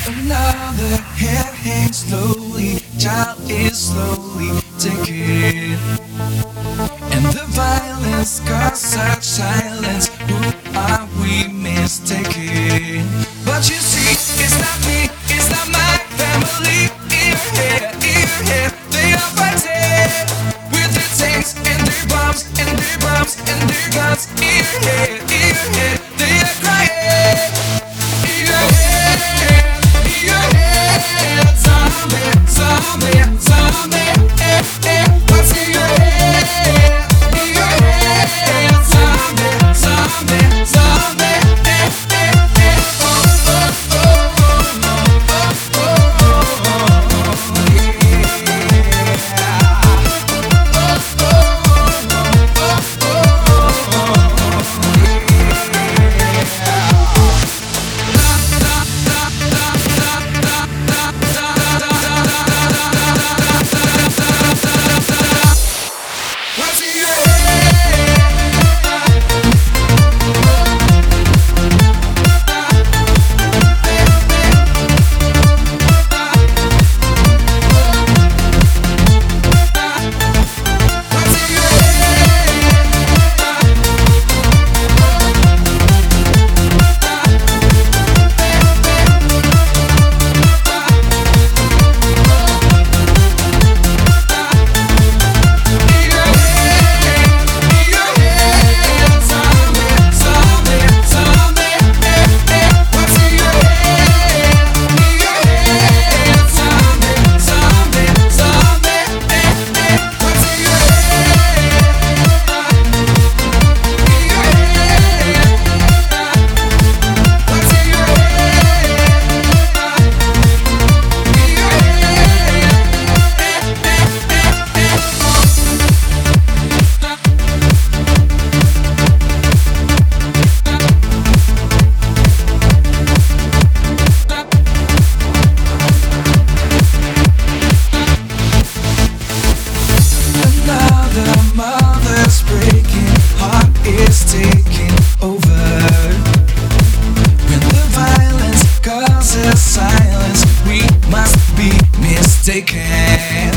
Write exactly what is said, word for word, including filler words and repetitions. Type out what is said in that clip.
Another head hangs slowly, child is slowly taken, and the violence causes such silence. Who are we mistaken? But you see, it's not me, it's not my family. In your head, in your head, they are fighting with their tanks and their bombs and their bombs and their guns. In your head, in your head, they are crying. In your head, in your head, zombie, zombie, zombie. Eh, eh, what's in your head? In your head, zombie, zombie, zombie. Eh, eh, eh, oh, oh, oh, oh, oh, oh, oh, yeah. Taking over when the violence causes silence, we must be mistaken.